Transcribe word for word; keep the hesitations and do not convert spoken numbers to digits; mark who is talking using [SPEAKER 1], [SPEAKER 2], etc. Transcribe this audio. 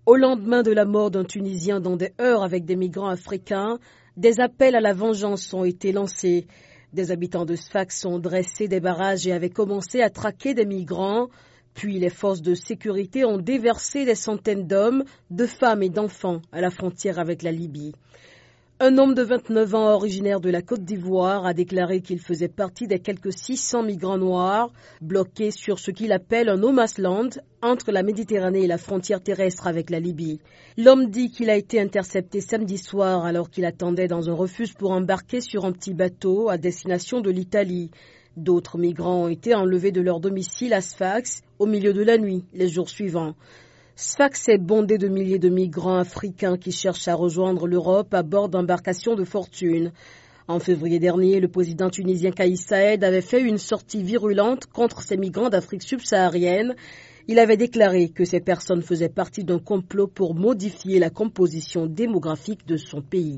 [SPEAKER 1] Au lendemain de la mort d'un Tunisien dans des heurts avec des migrants africains, des appels à la vengeance ont été lancés. Des habitants de Sfax ont dressé des barrages et avaient commencé à traquer des migrants. Puis les forces de sécurité ont déversé des centaines d'hommes, de femmes et d'enfants à la frontière avec la Libye. Un homme de vingt-neuf ans originaire de la Côte d'Ivoire a déclaré qu'il faisait partie des quelques six cents migrants noirs bloqués sur ce qu'il appelle un no man's land entre la Méditerranée et la frontière terrestre avec la Libye. L'homme dit qu'il a été intercepté samedi soir alors qu'il attendait dans un refuge pour embarquer sur un petit bateau à destination de l'Italie. D'autres migrants ont été enlevés de leur domicile à Sfax au milieu de la nuit les jours suivants. Sfax est bondé de milliers de migrants africains qui cherchent à rejoindre l'Europe à bord d'embarcations de fortune. En février dernier, le président tunisien Kais Saied avait fait une sortie virulente contre ces migrants d'Afrique subsaharienne. Il avait déclaré que ces personnes faisaient partie d'un complot pour modifier la composition démographique de son pays.